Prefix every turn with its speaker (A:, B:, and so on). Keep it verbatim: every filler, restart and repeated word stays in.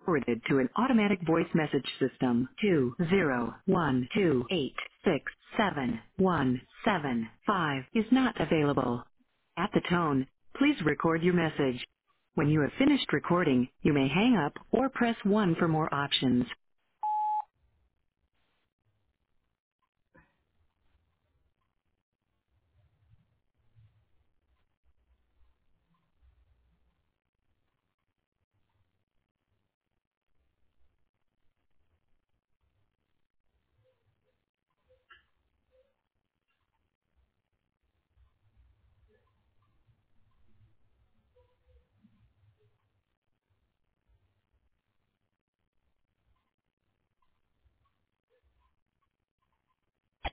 A: forwarded to an automatic voice message system. Two zero one two eight six seven one seven five is not available. At the tone, please record your message. When you have finished recording, you may hang up or press one for more options.